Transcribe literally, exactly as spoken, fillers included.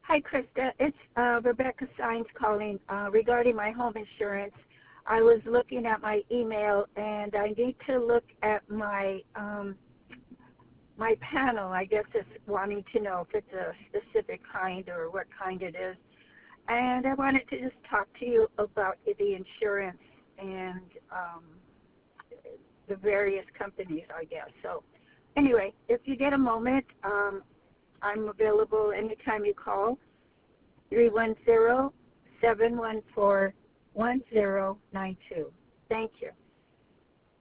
Hi, Krista. It's uh, Rebecca Sines calling uh, regarding my home insurance. I was looking at my email, and I need to look at my um, my panel. I guess it's wanting to know if it's a specific kind or what kind it is. And I wanted to just talk to you about the insurance and um, the various companies, I guess. So anyway, if you get a moment, um, I'm available anytime you call, three one zero, seven one four, one zero nine two. Thank you.